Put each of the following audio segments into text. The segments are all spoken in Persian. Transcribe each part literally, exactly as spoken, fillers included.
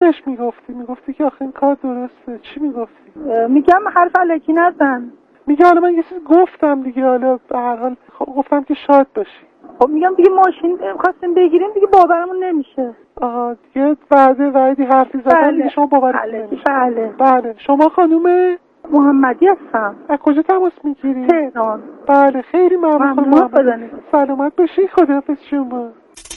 بهش میگفتی؟ میگفتی که آخه این کار درسته. چی میگفتی؟ میگم حرف الکی نزن. میگه حالا من یه چیز گفتم دیگه، حالا به هر حال خب گفتم که شاد باشی. خب میگم دیگه ماشین خواستیم بگیریم دیگه، باورمون نمیشه. آها دیگه بعد وعدی حرفی زدن دیگه شما باورتون نمیشه. بله بله. شما خانم محمدی هستم. از کجا تماس میگیری؟ تهران. بله خیلی ممنون خانم محمد. سلامت باشی. خداحافظ شما.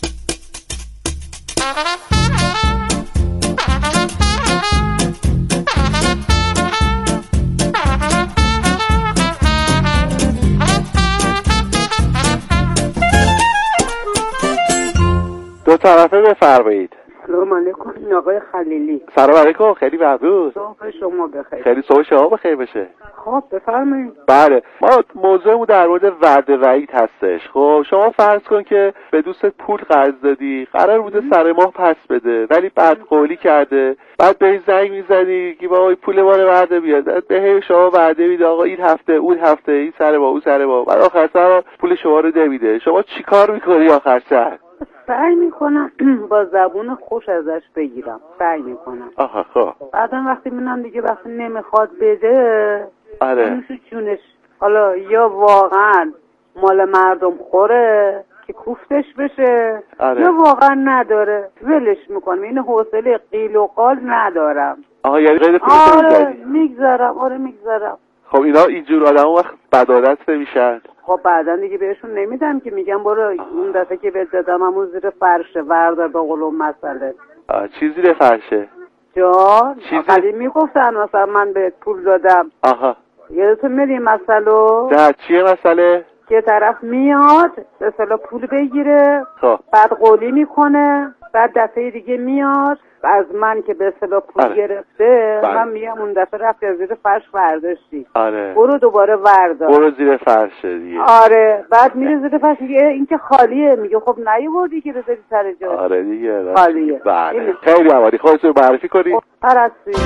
دو طرفه بفرمایید. سلام علیکم آقای خلیلی. سلام علیکم. خیلی ممنون. صبح شما بخیر. خیلی صبح شما بخیر بشه. خب بفرمایید. بله ما موضوعمون در مورد وعده وعید هستش. خب شما فرض کن که به دوستت پول قرض دادی، قرار بوده سر ماه پس بده، ولی بعد قولی کرده، بعد بهش زنگ میزنی که بابا پول ما رو وعده بیاد، به شما وعده میده آقا این هفته اون هفته این سر ما اون سر ما، بعد آخر سر پول شما رو نمیده. شما چیکار میکنی آخر سر؟ سعی میکنم با زبون خوش ازش بگیرم. سعی میکنم. آها خب. بعدم وقتی میبینم دیگه وقتی نمیخواد بده، آره. نوش جونش. حالا یا واقعا مال مردم خوره که کوفتش بشه، آره. یا واقعا نداره ولش میکنم. این حوصله قیل و قال ندارم. آها یعنی غیر پول آره میگذارم. آره میگذارم. خب اینا اینجور آدم وقت بدعادت نمیشن؟ خب بعدا دیگه بهشون نمیدم که میگم برو اون دفعه که بهت دادم همون زیر فرشه وردار به قولون مسئله. چی زیر فرشه؟ جان چیزی میگفتن مثلا من بهت پول دادم. آها یادتون میاد این مسئله؟ نه چیه مسئله؟ که طرف میاد به اصطلاح پول بگیره، خب بعد قولی میکنه، بعد دفعه دیگه میاد از من که به اصطلاح پول آره. گرفته بله. من میگم اون دفعه رفتی از زیر فرش برداشتی. آره برو دوباره وردار. برو زیر فرشه دیگه. آره بعد میره زیر فرش دیگه این که خالیه. میگه خب نیوردی که بذاری سر جاش. آره دیگه خالیه. بله خیلی عالی. خودتون معرفی کنید. پرستی.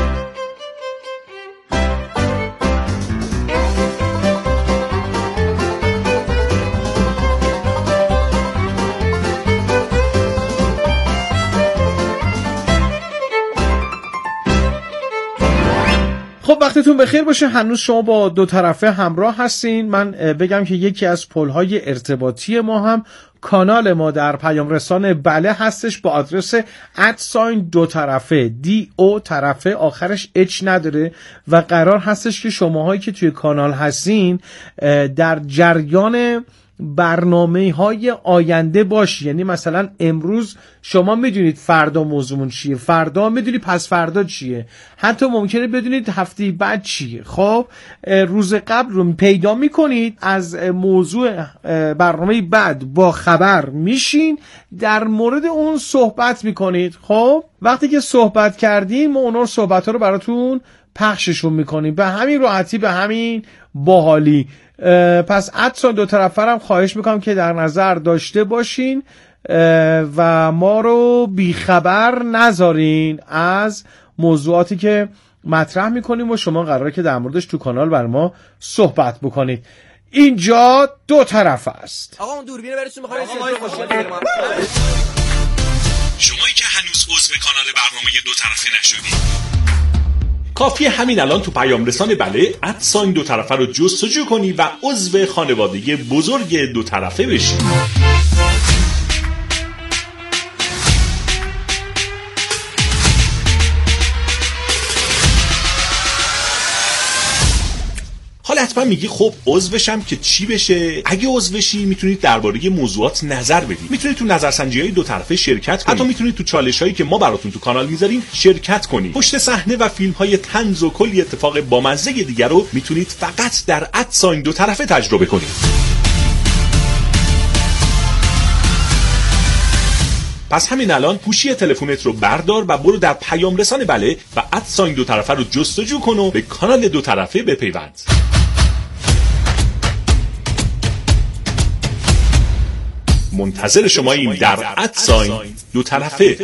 خب وقتتون بخیر باشه. هنوز شما با دو طرفه همراه هستین. من بگم که یکی از پل‌های ارتباطی ما هم کانال ما در پیام رسان بله هستش با آدرس ادساین دو طرفه دی او طرفه آخرش اچ نداره و قرار هستش که شماهایی که توی کانال هستین در جریان برنامه های آینده باشی. یعنی مثلا امروز شما میدونید فردا موضوعمون چیه، فردا میدونی پس فردا چیه، حتی ممکنه بدونید هفته بعد چیه. خب روز قبل رو پیدا میکنید، از موضوع برنامه بعد با خبر میشین، در مورد اون صحبت میکنید. خب وقتی که صحبت کردیم ما اون صحبت ها رو براتون پخششون میکنیم به همین راحتی، به همین باحالی. پس ادسان دو طرفه هم خواهش میکنم که در نظر داشته باشین و ما رو بیخبر نذارین از موضوعاتی که مطرح میکنیم و شما قراره که در موردش تو کانال بر ما صحبت بکنید. اینجا دو طرف است. آقا اون دوربینه برسون میخوام شمایی که هنوز عضو کانال برنامه دو طرفه نشدید کافیه همین الان تو پیام رسان بله ادساین دو طرفه رو جستجو کنی و عضو خانواده بزرگ دو طرفه بشی. حالا حتما میگی خب عضوشم که چی بشه؟ اگه عضو بشی میتونید درباره موضوعات نظر بدید، میتونید تو نظرسنجی‌های دو طرفه شرکت کنید، حتی میتونید تو چالش‌هایی که ما براتون تو کانال میذاریم شرکت کنید. پشت صحنه و فیلم‌های طنز و کلی اتفاق بامزه دیگر رو میتونید فقط در ادساین دو طرفه تجربه کنید. پس همین الان گوشی تلفنت رو بردار و برو در پیام رسان بله و ادساین دو طرفه رو جستجو کن و به کانال دو طرفه بپیوند. منتظر شماییم در ادساین دو طرفه.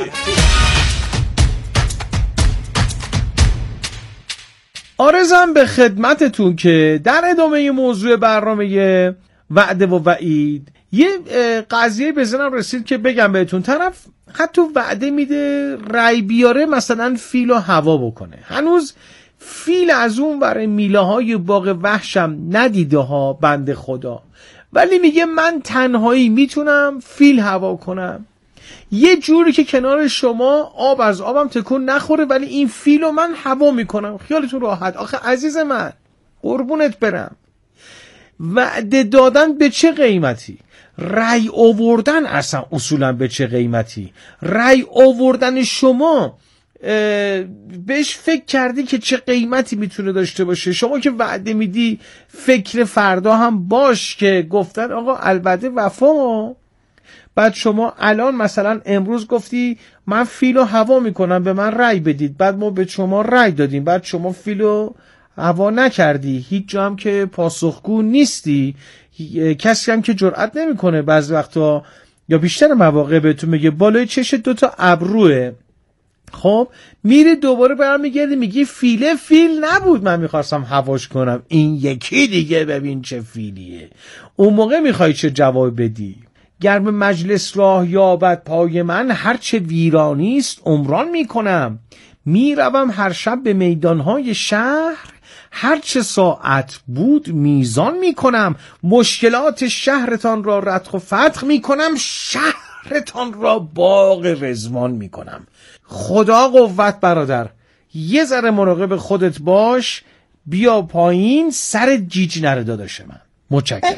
آرزم به خدمتتون که در ادامه موضوع برنامه وعده و وعید یه قضیه به ذهنم رسید که بگم بهتون. طرف حتی وعده میده رای بیاره مثلا فیل و هوا بکنه. هنوز فیل از اون برای میله های باغ وحشم ندیده ها بنده خدا، ولی میگه من تنهایی میتونم فیل هوا کنم، یه جوری که کنار شما آب از آبم تکون نخوره، ولی این فیلو من هوا میکنم، خیالتون راحت. آخه عزیز من قربونت برم، وعده دادن به چه قیمتی؟ رأی آوردن اصلا اصولا به چه قیمتی؟ رأی آوردن شما بهش فکر کردی که چه قیمتی میتونه داشته باشه؟ شما که وعده میدی فکر فردا هم باش که گفتن آقا الوعده وفا. بعد شما الان مثلا امروز گفتی من فیلو هوا میکنم به من رأی بدید، بعد ما به شما رأی دادیم، بعد شما فیلو هوا نکردی، هیچ جا هم که پاسخگو نیستی، کسی هم که جرئت نمیکنه بعضی وقتا یا بیشتر مواقع بهتون میگه بالای چش دوتا ابروه. خب میری دوباره برمیگردی میگی فیله فیل نبود، من میخواستم هواش کنم، این یکی دیگه ببین چه فیلیه. اون موقع میخوای چه جواب بدی؟ گرم مجلس راه یابد پای من، هرچه ویرانیست عمران میکنم، میروم هر شب به میدانهای شهر، هرچه ساعت بود میزان میکنم، مشکلات شهرتان را ردخ و فتح میکنم، شهرتان را باغ رضوان میکنم. خدا قوت برادر، یه ذره مراقب خودت باش، بیا پایین، سر جیج نره داداش من. متشکرم.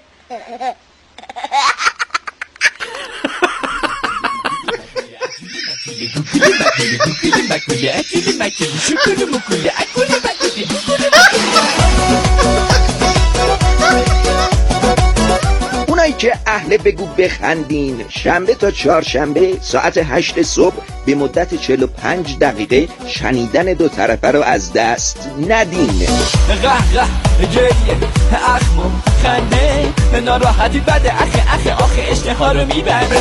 اونایی که اهل بگو بخندین، شنبه تا چهارشنبه ساعت هشت صبح به مدت چهل و پنج دقیقه شنیدن دو طرفه رو از دست ندین. غه غه گریه اخمو خنده ناراحتی بده اخه اخه آخه اشتها رو میبره.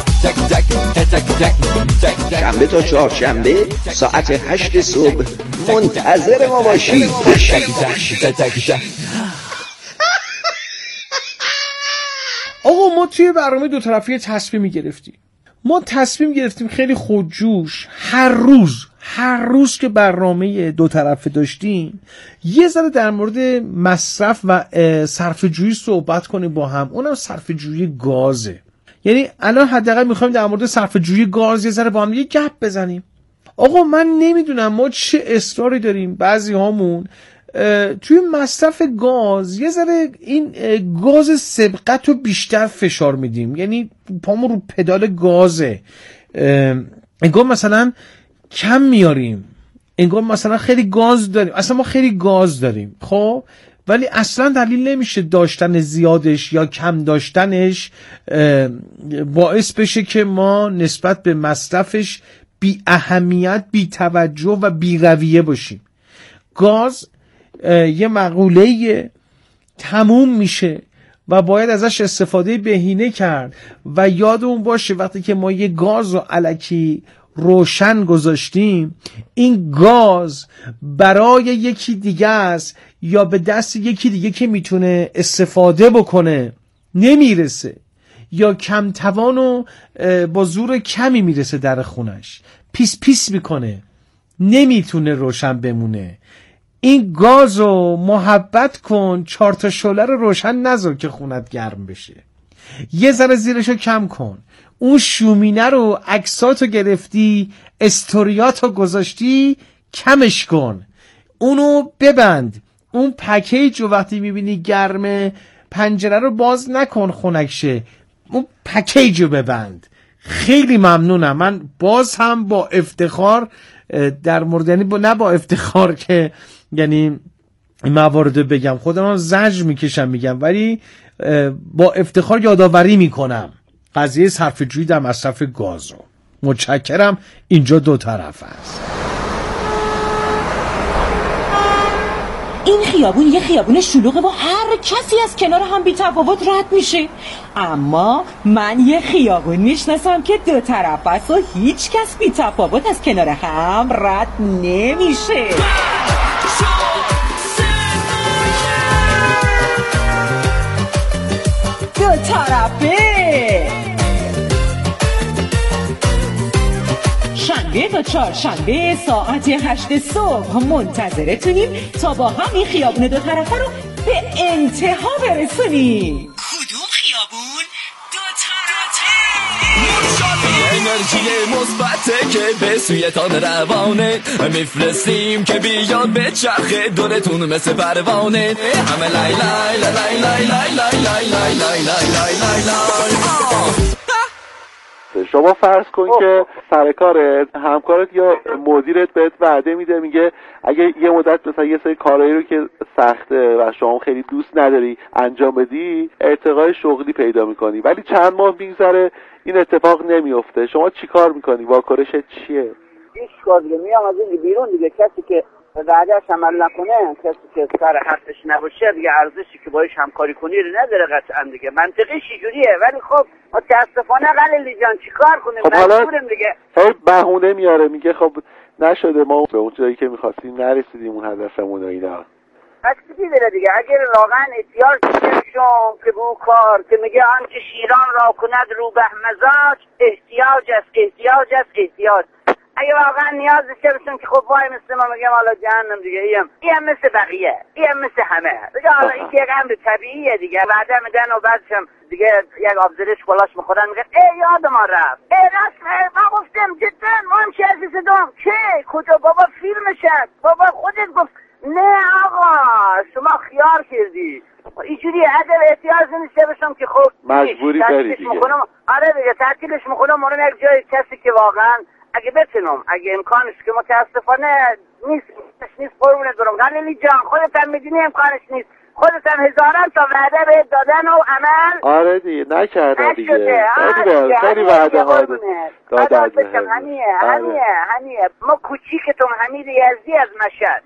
شنبه تا چهارشنبه ساعت هشت صبح منتظر ما باشید. آقا ما توی برنامه دو طرفی تصمیم گرفتیم. ما تصمیم گرفتیم خیلی خودجوش هر روز هر روز که برنامه دو طرفه داشتیم یه ذره در مورد مصرف و صرفه‌جویی صحبت کنیم با هم. اونم صرفه‌جویی گازه. یعنی الان حداقل میخوایم در مورد صرفه‌جویی گاز یه ذره با هم یه گپ بزنیم. آقا من نمیدونم ما چه اصراری داریم بعضی هامون توی مصرف گاز یه ذره این گاز سبقت رو بیشتر فشار میدیم. یعنی پامون رو پدال گازه، انگار مثلا کم میاریم، انگار مثلا خیلی گاز داریم. اصلا ما خیلی گاز داریم خب، ولی اصلا دلیل نمیشه داشتن زیادش یا کم داشتنش باعث بشه که ما نسبت به مصرفش بی اهمیت، بی توجه و بی رویه باشیم. گاز یه مقوله تموم میشه و باید ازش استفاده بهینه کرد و یادمون باشه وقتی که ما یه گاز رو الکی روشن گذاشتیم، این گاز برای یکی دیگه است یا به دست یکی دیگه که میتونه استفاده بکنه نمیرسه، یا کم توان و با زور کمی میرسه در خونش، پیس پیس میکنه، نمیتونه روشن بمونه. این گاز رو محبت کن، چهار تا شعله رو روشن نذار که خونت گرم بشه، یه ذره زیرشو کم کن. اون شومینه رو عکساتو گرفتی، استوریاتو گذاشتی، کمش کن، اونو ببند. اون پکیج رو وقتی میبینی گرمه پنجره رو باز نکن خنک شه، اون پکیج رو ببند. خیلی ممنونم. من باز هم با افتخار در مورد، یعنی با نه با افتخار که یعنی این موارد بگم خودم زجر میکشم میگم، ولی با افتخار یادآوری میکنم قضیه صرفه‌جویی در مصرف گاز رو. متشکرم. اینجا دو طرف است. این خیابون یه خیابون شلوغه و هر کسی از کنار هم بی تفاوت رد میشه، اما من یه خیابون میشناسم که دو طرف است و هیچ کس بی تفاوت از کنار هم رد نمیشه. دو طرفه. شنبه تا چهارشنبه ساعت هشت صبح منتظرتونیم تا با هم این خیابون دو طرفه رو به انتها برسونیم. کدوم خیابون؟ دو طرفه. انرژی مثبته که به سویتان روانه میفرستیم که بیاد به چرخه دورتون مثل پروانه همه لای لای لای لای لای لای لای لای لای لای لای لای. شما فرض کن که سر کارت همکارت یا مدیرت بهت وعده میده، میگه اگه یه مدت مثلا یه سری کارایی رو که سخته و شما خیلی دوست نداری انجام بدی ارتقای شغلی پیدا میکنی، ولی چند ماه میگذره این اتفاق نمیفته. شما چی کار میکنی؟ واکنشت چیه؟ هیچ کار دیگه میام از این بیرون دیگه. کسی که وعدهش عمل نکنه، کسی که سر حرفش نباشه دیگه ارزشی که باهاش همکاری کنی رو نداره قطعا دیگه. منطقی چجوریه؟ ولی خب متاسفانه قلیلی جان چیکار کنیم؟ خب حالا دیگه هی بهونه میاره، میگه خب نشده، ما به اون جایی که می‌خواستیم نرسیدیم، اون هدفمون و اینا. پس چی داره دیگه؟ اگر واقعا احتیاج داشتم که به کار که میگه آنچه شیران را کند رو به مزاج احتیاج است احتیاج است احتیاج. اگه واقعا نیاز داشته باشم که خب وای مثل ما میگم حالا جهنم دیگه، ایم ایم مثل بقیه، ایم مثل همه دیگه. حالا این یک امر طبیعیه دیگه. وعده میدن و بعدشم دیگه یک آبزرش کلاش میخورن میگن ای یاد ما رفت، ای راست ما گفتم جدا ما هم چه عزیز دوم که کجا بابا فیلمش هست، بابا خودت گفت نه آقا شما خیار کردی اینجوری. اگر احتیاج نمیشه باشم که خب مجبوری بری دیگه. آره دیگه تعطیلش میکنم مورد یک جای کسی که واقعا اگه بتونم، اگه امکانش که متاسفانه نیست نیست قربونت برم خلیلی جان، خودت هم میدونی امکانش نیست، خودت هم هزاران تا وعده به دادن و عمل آره دیگه نکرده دیگه. خیلی خیلی وعده ها دادن بشم. همیه همیه همیه ما کوچیکتون حمید یزدی از مشهد.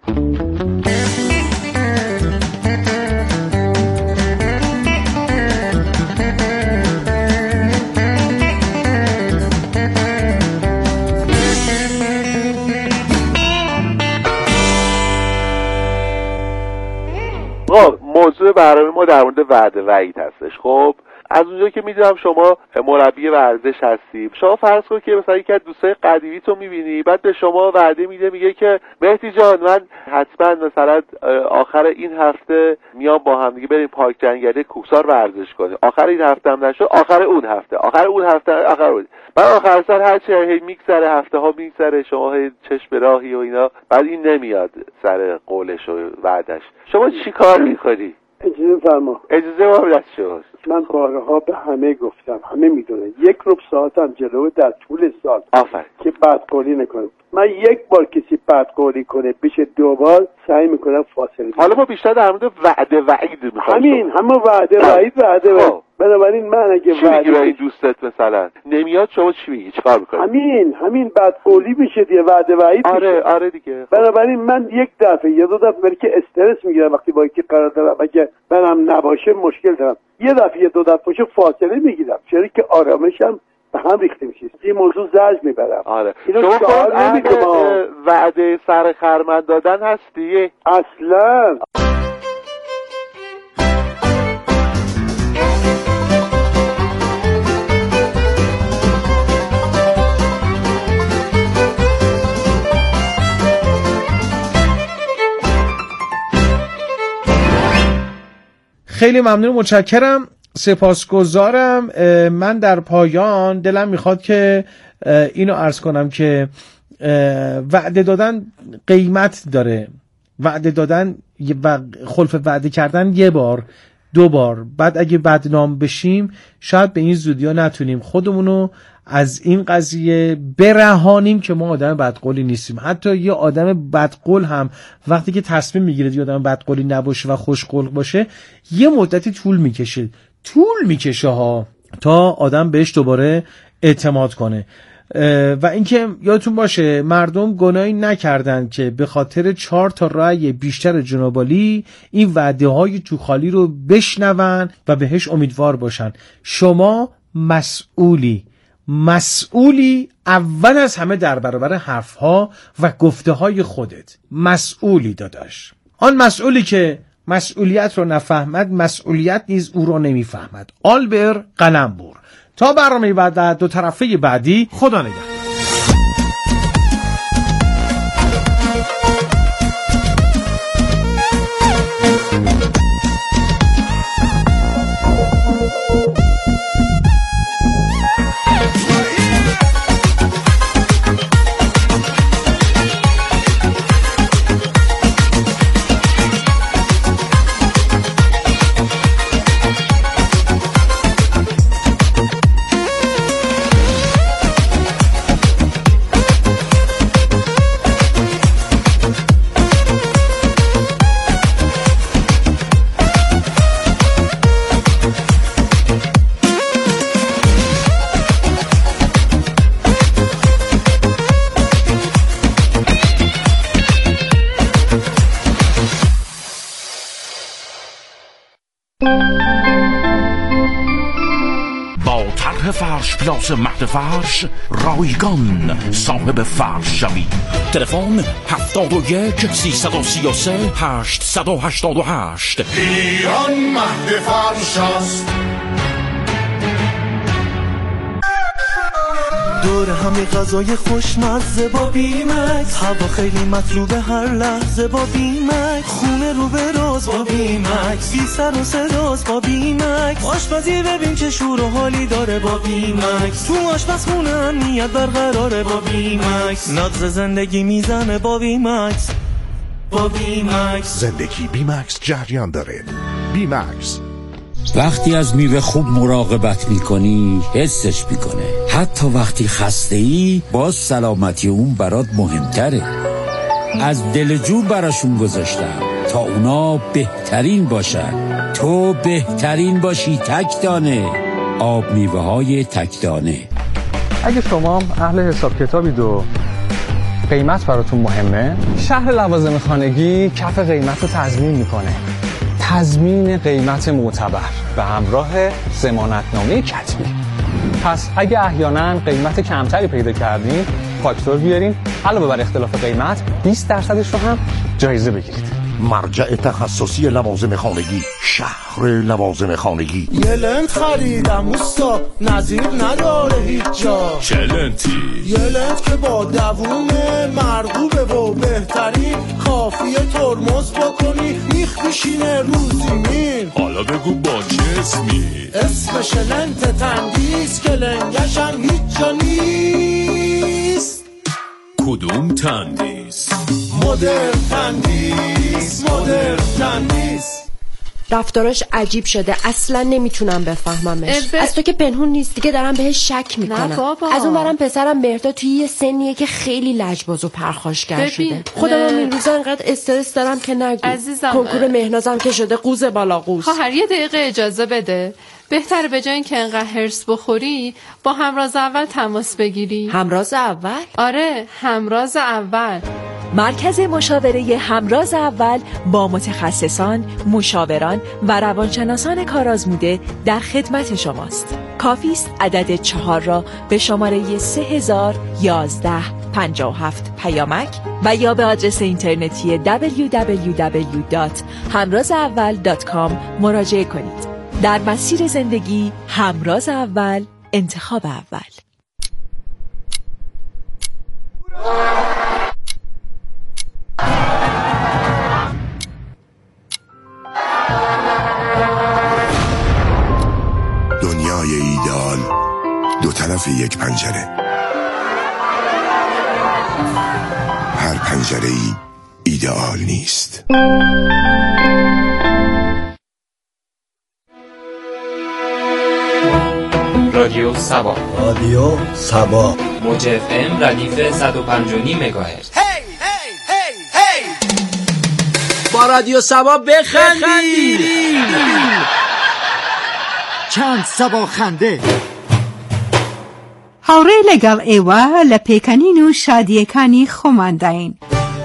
خب موضوع برنامه ما در مورد وعده وعید هستش. خب از اونجا که میدونم شما مربی ورزش هستی، شما فرض کن که مثلا یکی از دوستای قدیمی تو میبینی، بعد به شما وعده میده، میگه که مهدی جان من حتما مثلا آخر این هفته میام با هم دیگه بریم پارک جنگلی کوهسار ورزش کنیم. آخر این هفته هم نشد، آخر اون هفته، آخر اون هفته، آخر اون. بعد آخر سر هر چه هی میگذره، هفته ها میگذره، شما هی چشم راهی و اینا، بعد این نمیاد سر قولش و وعدش. شما چی کار میکنی؟ اجازه فرما. اجازه ما دست شماست. من بارها به همه گفتم، همه میدونه یک ربع ساعتم جلوه در طول سال آفر که بدقولی نکنم. من یک بار کسی بدقولی کنه بشه دو بار سعی میکنم فاصله. حالا ما بیشتر در مورد وعده وعید میخوایم. همین همه وعده وعید وعده وعید. بنابراین من اگه چی میگی به این دوستت مثلا نمیاد، شما چی میگی؟ چیکار میکنی؟ همین همین بدقولی میشه دیگه، وعده وعید آره میشه. آره دیگه. بنابراین من یک دفعه یا دو دفعه ولی که استرس میگیرم وقتی با یکی قرار دارم، اگه منم نباشه مشکل دارم، یه دفعه یا دو دفعه فاصله میگیرم، چون که آرامشم به هم ریخته میشه. این موضوع زرج میبرم. آره شما کار نمیکنم وعده سر خرمن دادن هستی؟ اصلا خیلی ممنون، متشکرم، سپاسگزارم. من در پایان دلم میخواد که اینو عرض کنم که وعده دادن قیمت داره. وعده دادن و خلف وعده کردن یه بار دو بار، بعد اگه بدنام بشیم شاید به این زودی ها نتونیم خودمونو از این قضیه برهانیم که ما آدم بدقولی نیستیم. حتی یه آدم بدقول هم وقتی که تصمیم میگیره یه آدم بدقولی نباشه و خوشقلق باشه یه مدتی طول میکشه طول میکشه ها تا آدم بهش دوباره اعتماد کنه. و اینکه یادتون باشه مردم گناهی نکردن که به خاطر چهار تا رأی بیشتر جنابالی این وعده های تو خالی رو بشنون و بهش امیدوار باشن. شما مسئولی مسئولی اول از همه در برابر حرفها و گفته های خودت. مسئولی داداش. آن مسئولی که مسئولیت رو نفهمد مسئولیت نیز او رو نمیفهمد. آلبر قلمبر. تا برنامه بعد دو طرفه بعدی، خدا نگهدار. فرش پلاس مهد فرش رایگان صاحب فرش شوی. تلفن هفتاد و یک سیصد و سی و سه هشتصد و هشتاد و هشت. ایران مهد فرش است. دور همی غذای خوشمزه با بیمکس، هوا خیلی مطلوبه هر لحظه با بیمکس، خونه رو به راز با بیمکس، بی سر و صداست با بیمکس، آشپزی ببین چه شور و حالی داره با بیمکس، تو آشپزخونه امنیت برقراره با بیمکس، نبض زندگی میزنه با بیمکس، با بیمکس. زندگی بیمکس جریان داره. بیمکس. وقتی از میوه خوب مراقبت میکنی حسش میکنه. حتی وقتی خسته ای باز سلامتی اون برات مهمتره. از دل جون براشون گذاشتم تا اونا بهترین باشن. تو بهترین باشی. تک دانه آب میوه های تک دانه. اگه شما اهل حساب کتابید و قیمت براتون مهمه، شهر لوازم خانگی کف قیمت رو تضمین میکنه. تضمین قیمت معتبر به همراه ضمانتنامه کتبی. پس اگه احیانا قیمت کمتری پیدا کردین فاکتور بیارین، علاوه بر اختلاف قیمت بیست درصدش رو هم جایزه بگیرید. مرجع تخصصی لوازم خانگی، شهر لوازم خانگی. یه لنت خریدم اوستا، نظیر نداره هیچ جا. چه لنتی؟ یه لنت که با دوومه، مرغوبه و بهترین، کافیه ترمز بکنی میخ بشینه رو زمین. حالا بگو با چه اسمی؟ اسمش لنت تندیس که لنگشم هیچ جا نیست. کدوم تندیس؟ مدرن تندیس، مدرن تندیس. رفتاراش عجیب شده، اصلا نمیتونم بفهممش. البه... از تو که پنهون نیست دیگه دارم بهش شک میکنم. نه بابا. از اون برم پسرم مهرداد توی یه سنیه که خیلی لجباز و پرخاشگر شده. خودم این روزا انقدر استرس دارم که نگو. عزیزم کنکور مهنازم که شده قوز بالا قوز. خواهر یه دقیقه اجازه بده. بهتره به جای اینکه انقدر هرس بخوری با همراز اول تماس بگیری. همراز اول؟ آره، همراز اول. مرکز مشاوره همراز اول با متخصصان، مشاوران و روانشناسان کارآزموده در خدمت شماست. کافی است عدد چهار را به شماره سه هزار و یازده پنجاه و هفت پیامک و یا به آدرس اینترنتی دبلیو دبلیو دبلیو دات همراز اول دات کام مراجعه کنید. در مسیر زندگی همراز اول، انتخاب اول. دنیای ایدئال دو طرف یک پنجره. هر پنجره ای ایدئال نیست. رادیو سبا، رادیو سبا، موج اف ام ردیف صد و پنج و نیم مگاهرتز. با رادیو سبا بخندید. چند سبا خنده. هاوڕێ لەگەڵ ئێوە لە پێکەنین و شادیەکانی خۆمانداین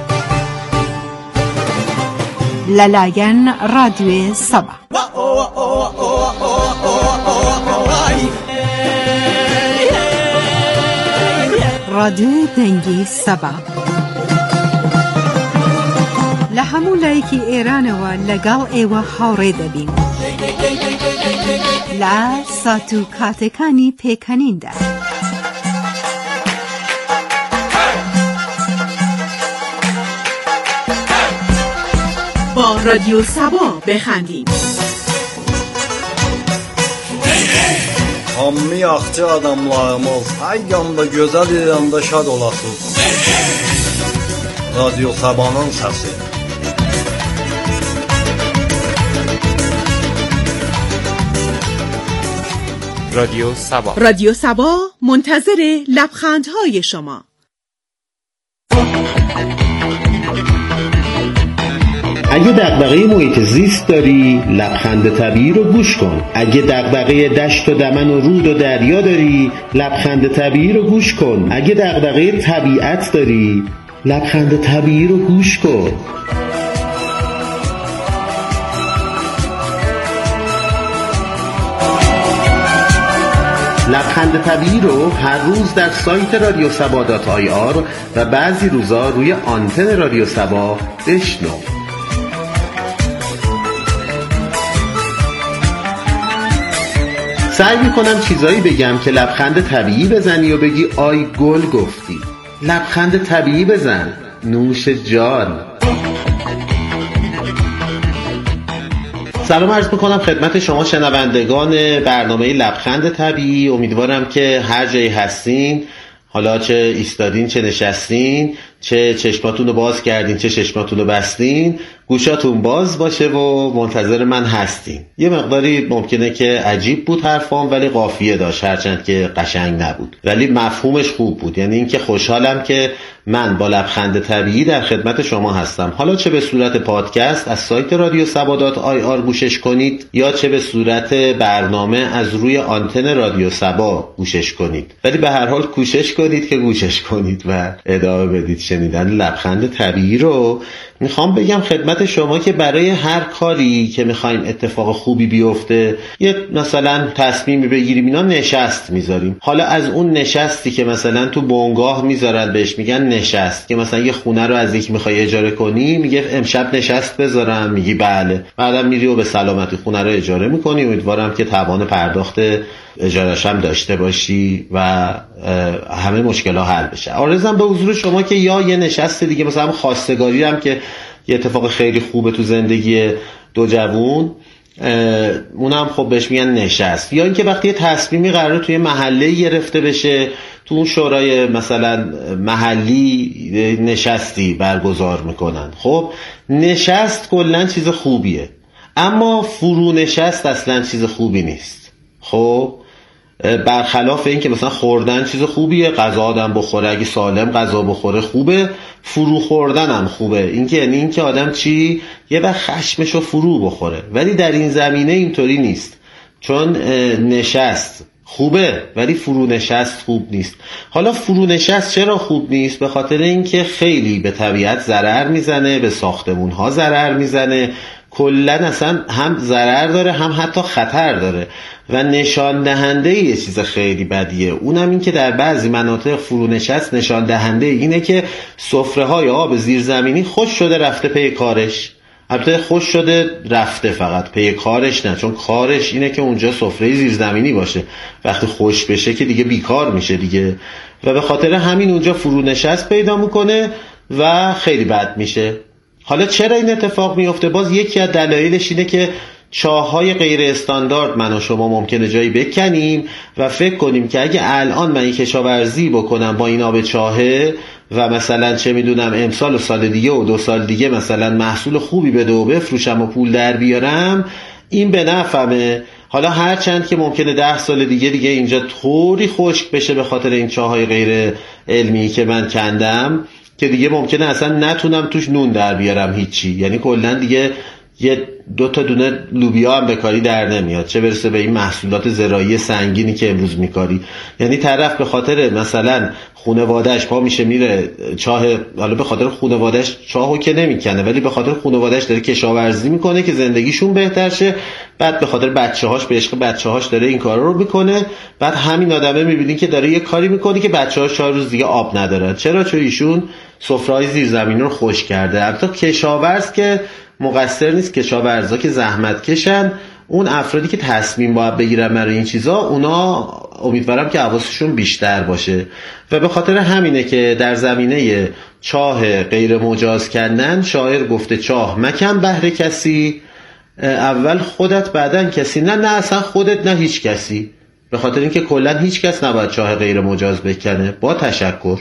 لەلایەن ڕادیۆی سەبا. ڕادیۆی دەنگی سەبا لە هەموو لایەکی ئێرانەوە لەگەڵ ئێوە هاوڕێ دەبین لە سات و کاتەکانی پێکەنیندا. با رادیو سبا بخندیم. Hammi yaxçı adamlarımız, ay yanda gözəl yanda şad olasınız. Radyo Sabah'ın səsi. رادیو سبا. رادیو سبا منتظر لبخندهای شما. اگه دغدغه محیط زیست داری، لبخند طبیعی رو گوش کن. اگه دغدغه دشت و دمن و رود و دریا داری، لبخند طبیعی رو گوش کن. اگه دغدغه طبیعت داری، لبخند طبیعی رو گوش کن. لبخند طبیعی رو هر روز در سایت رادیو سبا دات آی آر و بعضی روزا روی آنتن رادیو سبا بشنو. سعی میکنم چیزایی بگم که لبخند طبیعی بزنی و بگی آی گل گفتی. لبخند طبیعی بزن، نوش جان. سلام عرض میکنم خدمت شما شنوندگان برنامه لبخند طبیعی. امیدوارم که هر جایی هستین، حالا چه ایستادین چه نشستین، چه چشماتون رو باز کردین چه چشماتون رو بستین، گوشاتون باز باشه و منتظر من هستین. یه مقداری ممکنه که عجیب بود حرفام، ولی قافیه داشت، هرچند که قشنگ نبود ولی مفهومش خوب بود. یعنی اینکه خوشحالم که من با لبخند طبیعی در خدمت شما هستم، حالا چه به صورت پادکست از سایت رادیو سبا دات آی آر گوشش کنید یا چه به صورت برنامه از روی آنتن رادیو سبا گوشش کنید، ولی به هر حال کوشش کنید که گوشش کنید و ادامه بدید شنیدن لبخند طبیعی رو. میخوام بگم خدمت شما که برای هر کاری که میخوایم اتفاق خوبی بیفته، یه مثلا تصمیمی بگیریم، اینا نشست میذاریم. حالا از اون نشستی که مثلا تو بنگاه میذارن بهش میگن نشست، که مثلا یه خونه رو از یک میخوای اجاره کنی، میگه امشب نشست بذارم، میگی بله، بعدم میری و به سلامتی خونه رو اجاره میکنی. امیدوارم که توان پرداخت اجاره‌اش هم داشته باشی و همه مشکل‌ها حل بشه. عرضم به حضور شما که یا یه نشست دیگه، مثلا خواستگاری هم که یه اتفاق خیلی خوبه تو زندگی دو جوون، اونم خب بهش میگن نشست. یا اینکه وقتی یه تصمیمی قراره توی محله گرفته بشه، تو اون شورای مثلا محلی نشستی برگزار میکنن. خب نشست کلا چیز خوبیه، اما فرو نشست اصلا چیز خوبی نیست. خب برخلاف این که مثلا خوردن چیز خوبیه، غذا آدم بخوره، اگه سالم غذا بخوره خوبه، فرو خوردن هم خوبه. این که یعنی این که آدم چی یه وقت خشمشو فرو بخوره، ولی در این زمینه اینطوری نیست، چون نشست خوبه ولی فرو نشست خوب نیست. حالا فرو نشست چرا خوب نیست؟ به خاطر اینکه خیلی به طبیعت ضرر میزنه، به ساختمون ها ضرر میزنه، کلا اصلا هم ضرر داره هم حتی خطر داره و نشان دهنده یه چیز خیلی بدیه. اونم این که در بعضی مناطق فرونشست نشان دهنده اینه که سفره های آب زیرزمینی خوش شده رفته پی کارش. البته خوش شده رفته فقط پی کارش نه، چون کارش اینه که اونجا سفره زیرزمینی باشه. وقتی خوش بشه که دیگه بیکار میشه دیگه، و به خاطر همین اونجا فرونشست پیدا میکنه و خیلی بد میشه. حالا چرا این اتفاق میفته؟ باز یکی از دلایلش اینه که چاه‌های غیر استاندارد من و شما ممکنه جایی بکنیم و فکر کنیم که اگه الان من این کشاورزی بکنم با این آب چاهه و مثلا چه میدونم امسال و سال دیگه و دو سال دیگه مثلا محصول خوبی بده و بفروشم و پول در بیارم، این به نفعمه. حالا هرچند که ممکنه ده سال دیگه دیگه اینجا طوری خشک بشه به خاطر این چاه‌های غیر علمی که من کندم که دیگه ممکنه اصلا نتونم توش نون در بیارم هیچی، یعنی کلا دیگه یه دو تا دونه لوبیا هم بکاری در نمیاد، چه برسه به این محصولات زراعی سنگینی که امروز میکاری. یعنی طرف به خاطر مثلا خانواده‌اش پا میشه میره چاه، حالا به خاطر خانواده‌اش چاهو که نمیکنه ولی به خاطر خانواده‌اش داره کشاورزی میکنه که زندگیشون بهتر شه، بعد به خاطر بچه‌هاش به عشق بچه‌هاش داره این کارا رو میکنه، بعد همین آدمه میبینی که داره یه کاری میکنه که بچه‌هاش چهار روز دیگه آب ندارن. چرا؟ چون ایشون سفره‌های زیرزمینی رو خوش کرده. البته کشاورز که مقصر نیست، کشاورزا که زحمت کشن، اون افرادی که تصمیم باید بگیرن برای این چیزا، اونا امیدوارم که حواسشون بیشتر باشه. و به خاطر همینه که در زمینه چاه غیر مجاز کردن شاعر گفته چاه مکن بهر کسی، اول خودت بعدن کسی. نه نه اصلا خودت نه هیچ کسی، به خاطر اینکه کلا هیچ کس نباید چاه غیر مجاز بکنه. با تشکر.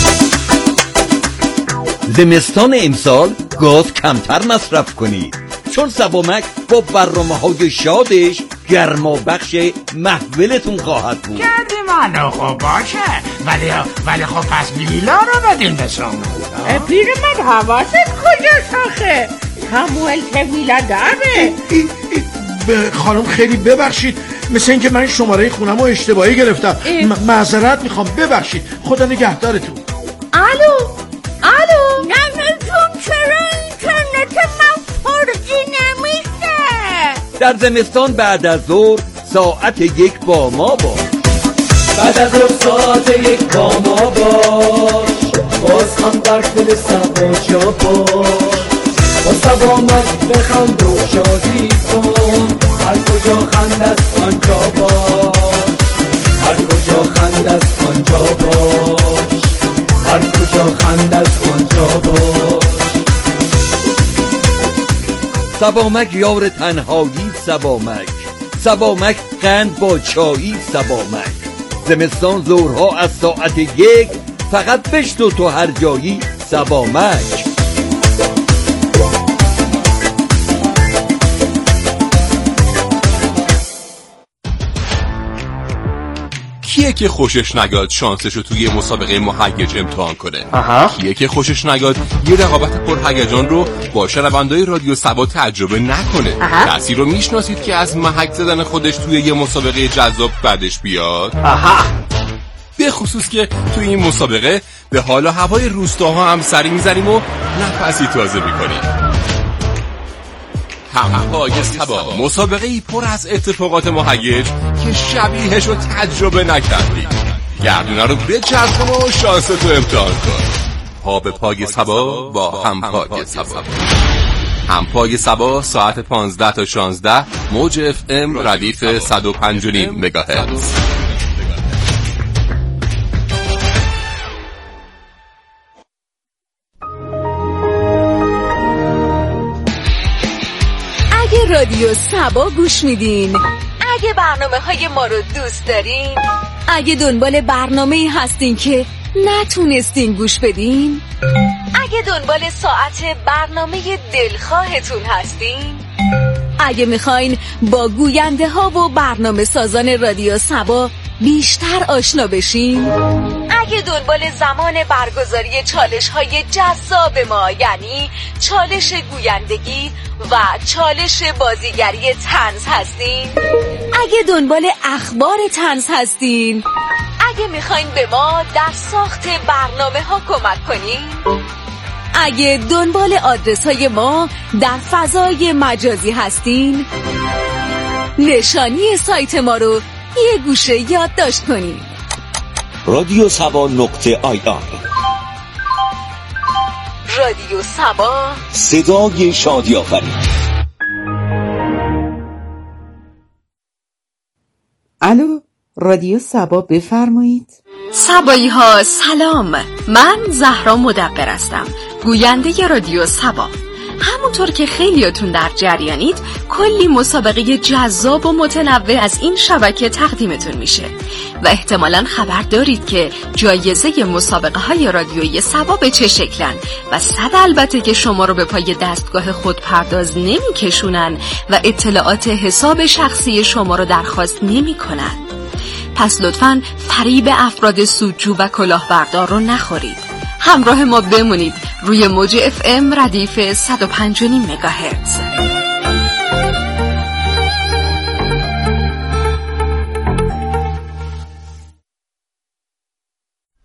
زمستان امسال گاز کمتر مصرف کنید، چون سبامک با برنامه‌های شادش گرما بخش محولتون خواهد بود. کردی منو خب باشه، ولی ولی خب پس لیلا رو بدین به شما. پیر من حواست کجاست آخه؟ هموال طویله داره. خانم خیلی ببخشید، مثل اینکه من شماره خونم رو اشتباهی گرفتم. معذرت میخوام، ببخشید. خدا نگهدارتون. الو الو نمیتون چرا اینترنت من فرجی نمیشه؟ در زمستان بعد از ظهر ساعت یک با ما باش. بعد از ظهر ساعت یک با ما باش، باز هم در دل سبا جا باش. با سبامک بخند و شادی کن، هر کجا خند است آنجا باش، هر کجا خند است آنجا باش، هر کجا خند است آنجا باش. سبامک یار تنهایی سبامک، سبامک قند با چایی سبامک. زمستان ظهرها از ساعت یک فقط بشنو تو هر جایی سبامک. کیه که خوشش نگاد شانسشو توی مسابقه مهیج امتحان کنه؟ آها. کیه که خوشش نگاد یه رقابت پرهیجان رو با شنونده‌های رادیو سبا تجربه نکنه؟ کسی رو میشناسید که از محک زدن خودش توی یه مسابقه جذاب بعدش بیاد؟ آها. به خصوص که توی این مسابقه به حال و هوای روستاها هم سری میزنیم و نفسی تازه میکنیم. همپای سبا، مسابقه ای پر از اتفاقات مهیج که شبیهش رو تجربه نکردی. گردونه رو بچرخون و شانستو امتحان کن. پا به پای سبا با همپای سبا. همپای سبا ساعت پانزده تا شانزده موج اف ام ردیف صد و پنج و نیم مگاهرتز. رادیو سبا گوش میدین، اگه برنامه های ما رو دوست دارین، اگه دنبال برنامه‌ای هستین که نتونستین گوش بدین، اگه دنبال ساعت برنامه دلخواهتون هستین، اگه میخواین با گوینده ها و برنامه سازان رادیو سبا بیشتر آشنا بشین، اگه دنبال زمان برگزاری چالش های جذاب ما یعنی چالش گویندگی و چالش بازیگری طنز هستین، اگه دنبال اخبار طنز هستین، اگه میخواین به ما در ساخت برنامه ها کمک کنین، اگه دنبال آدرس های ما در فضای مجازی هستین، نشانی سایت ما رو یه گوشه یادداشت کنین: رادیو سبا نقطه آی آر. رادیو سبا، صدای شادی آفرین. الو، رادیو سبا بفرمایید. سبایی ها سلام، من زهرا مدبر هستم، گوینده رادیو سبا. همونطور که خیلیاتون در جریانید، کلی مسابقه جذاب و متنوع از این شبکه تقدیمتون میشه و احتمالاً خبر دارید که جایزه مسابقه های رادیویی سبا به چه شکلن و صد البته که شما رو به پای دستگاه خود پرداز نمی کشونن و اطلاعات حساب شخصی شما رو درخواست نمی کنن. پس لطفاً فریب افراد سودجو و کلاهبردار رو نخورید. همراه ما بمونید روی موج اف ام ردیف صد و پنج و نیم مگاهرتز.